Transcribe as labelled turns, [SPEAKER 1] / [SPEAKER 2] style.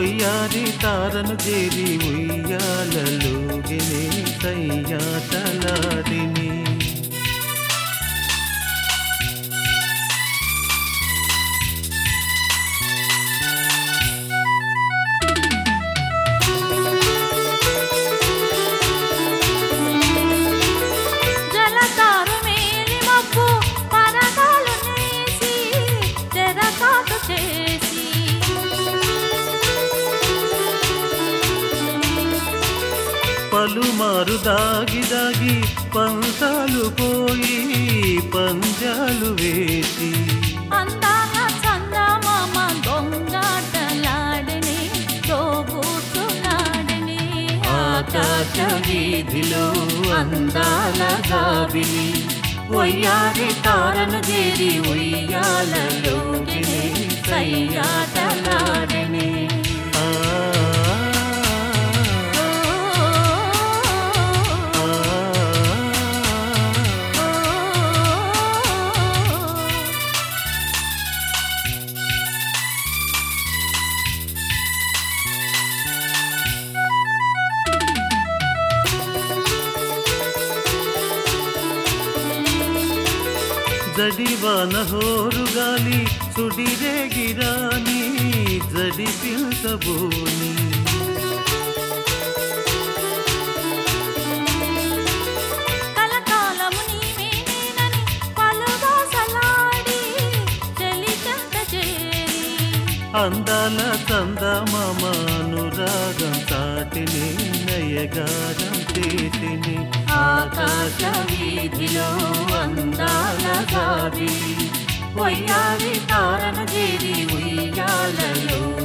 [SPEAKER 1] వయ్యారి తారను చేరి ఉయ్యాలలోగినే సయ్యాటలాడిని. పలుమారు దాగి దాగి పంతాలు పోయి పంజాలు వేసి
[SPEAKER 2] అందాల చందమామ దొంగాటలాడని తోబుట్టులాడని
[SPEAKER 1] ఆకాశ వీధిలో అందాల జాబిలి వయ్యారి తారను చేరి ఉయ్యాలలోగినే సయ్యాటలాడని. జడివాన హోరుగాలి సుడిరేగిరాని జడి పిల్చబోని
[SPEAKER 2] కలకాలము నీవేనని పలుబాసలాడి చెలికంత చేరి
[SPEAKER 1] అందాల చందమామ అనురాగం చాటిని నయగారం చేతిని.
[SPEAKER 2] ఆకాశ వీధిలో అందాల జాబిలి
[SPEAKER 1] వయ్యారి తారను చేరి ఉయ్యాలలో